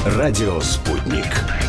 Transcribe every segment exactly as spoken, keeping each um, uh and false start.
Радио «Спутник».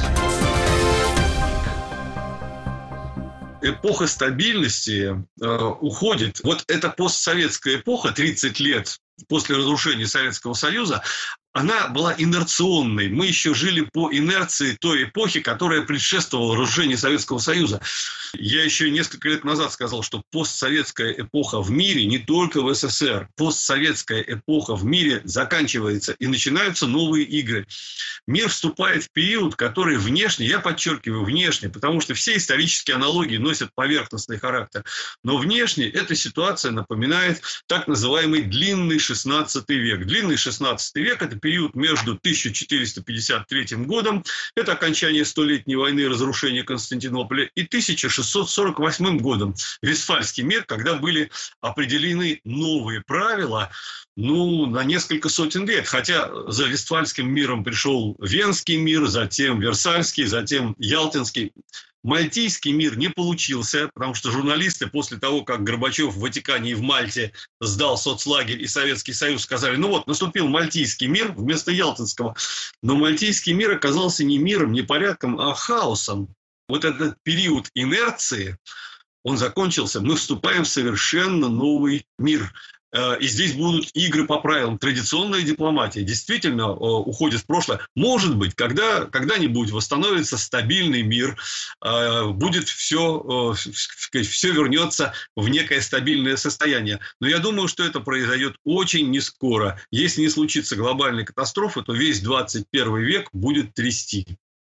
Эпоха стабильности э, уходит. Вот эта постсоветская эпоха, тридцать лет после разрушения Советского Союза, она была инерционной. Мы еще жили по инерции той эпохи, которая предшествовала разрушению Советского Союза. Я еще несколько лет назад сказал, что постсоветская эпоха в мире, не только в СССР, постсоветская эпоха в мире заканчивается, и начинаются новые игры. Мир вступает в период, который внешне, я подчеркиваю, внешне, потому что все исторические аналогии носят поверхностный характер, но внешне эта ситуация напоминает так называемый длинный шестнадцатый век. Длинный шестнадцатый век – это период между тысяча четыреста пятьдесят третьим годом, это окончание Столетней войны и разрушение Константинополя, и тысяча шестьсот сорок восьмым годом, Вестфальский мир, когда были определены новые правила, ну, на несколько сотен лет. Хотя за Вестфальским миром пришел Венский мир, затем Версальский, затем Ялтинский. Мальтийский мир не получился, потому что журналисты после того, как Горбачев в Ватикане и в Мальте сдал соцлагерь и Советский Союз, сказали, ну вот, наступил Мальтийский мир вместо Ялтинского. Но Мальтийский мир оказался не миром, не порядком, а хаосом. Вот этот период инерции, он закончился. Мы вступаем в совершенно новый мир. И здесь будут игры по правилам. Традиционная дипломатия действительно уходит в прошлое. Может быть, когда, когда-нибудь восстановится стабильный мир, будет все, все вернется в некое стабильное состояние. Но я думаю, что это произойдет очень нескоро. Если не случится глобальной катастрофы, то весь двадцать первый век будет трясти.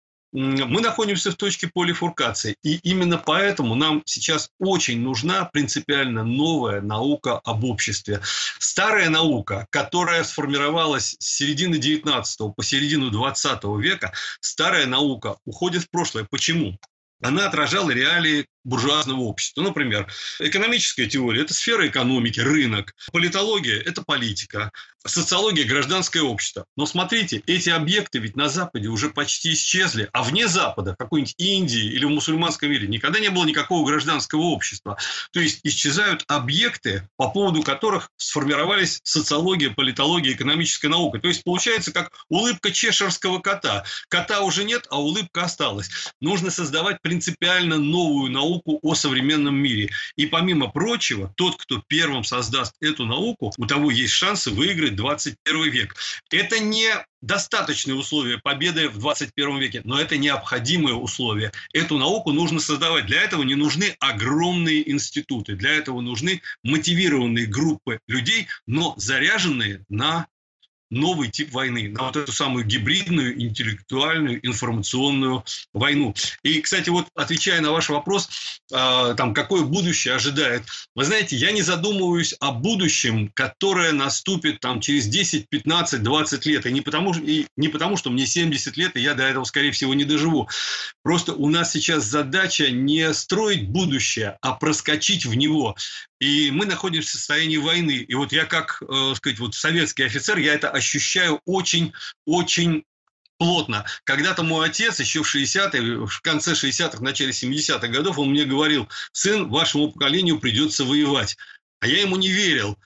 Мы находимся в точке полифуркации, и именно поэтому нам сейчас очень нужна принципиально новая наука об обществе. Старая наука, которая сформировалась с середины девятнадцатого по середину двадцатого века, старая наука уходит в прошлое. Почему? Она отражала реалии буржуазного общества. Например, экономическая теория – это сфера экономики, рынок. Политология – это политика. Социология – гражданское общество. Но смотрите, эти объекты ведь на Западе уже почти исчезли. А вне Запада, в какой-нибудь Индии или в мусульманском мире, никогда не было никакого гражданского общества. То есть исчезают объекты, по поводу которых сформировались социология, политология, экономическая наука. То есть получается как улыбка чеширского кота. Кота уже нет, а улыбка осталась. Нужно создавать принципиально новую науку о современном мире. И помимо прочего, тот, кто первым создаст эту науку, у того есть шансы выиграть двадцать первый век. Это не достаточные условия победы в двадцать первом веке, но это необходимые условия. Эту науку нужно создавать. Для этого не нужны огромные институты. Для этого нужны мотивированные группы людей, но заряженные на новый тип войны, на вот эту самую гибридную, интеллектуальную, информационную войну. И, кстати, вот отвечая на ваш вопрос, э, там, какое будущее ожидает, вы знаете, я не задумываюсь о будущем, которое наступит там, через десять, пятнадцать, двадцать лет. И не, потому, и не потому, что мне семьдесят лет, и я до этого, скорее всего, не доживу. Просто у нас сейчас задача не строить будущее, а проскочить в него. И мы находимся в состоянии войны. И вот я как, э, сказать, вот советский офицер, я это ощущаю очень-очень плотно. Когда-то мой отец еще в шестидесятых, в конце шестидесятых, в начале семидесятых годов, он мне говорил: сын, вашему поколению придется воевать. А я ему не верил.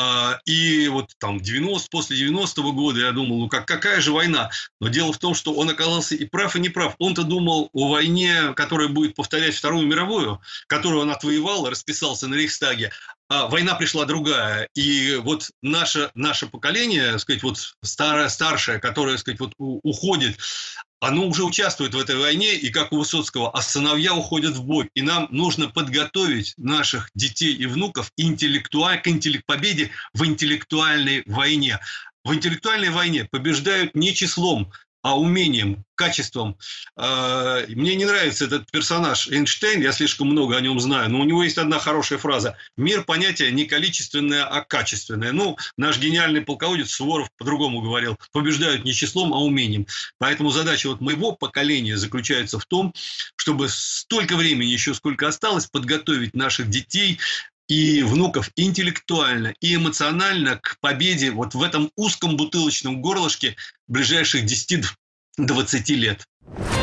И вот там девяносто, после девяностого года я думал, ну как, какая же война? Но дело в том, что он оказался и прав, и не прав. Он-то думал о войне, которая будет повторять Вторую мировую, которую он отвоевал, расписался на Рейхстаге. А война пришла другая. И вот наше, наше поколение, так сказать, вот старое, старшее, которое, так сказать, вот уходит, оно уже участвует в этой войне, и как у Высоцкого, а сыновья уходят в бой. И нам нужно подготовить наших детей и внуков интеллектуаль... к интеллект... победе в интеллектуальной войне. В интеллектуальной войне побеждают не числом, а умением, качеством. Мне не нравится этот персонаж Эйнштейн, я слишком много о нем знаю, но у него есть одна хорошая фраза: мир – понятие не количественное, а качественное. Ну, наш гениальный полководец Суворов по-другому говорил: побеждают не числом, а умением. Поэтому задача вот моего поколения заключается в том, чтобы столько времени еще, сколько осталось, подготовить наших детей и внуков интеллектуально и эмоционально к победе вот в этом узком бутылочном горлышке ближайших десяти-двадцати лет.